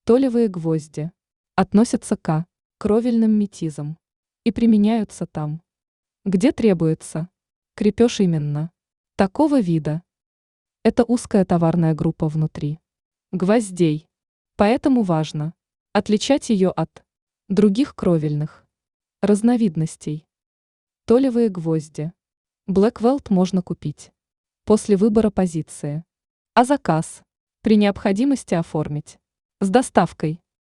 Толевые гвозди относятся к кровельным метизам и применяются там, где требуется крепеж именно такого вида. Это узкая товарная группа внутри гвоздей, поэтому важно отличать ее от других кровельных разновидностей. Толевые гвозди Blackweld можно купить после выбора позиции, а заказ при необходимости оформить с доставкой.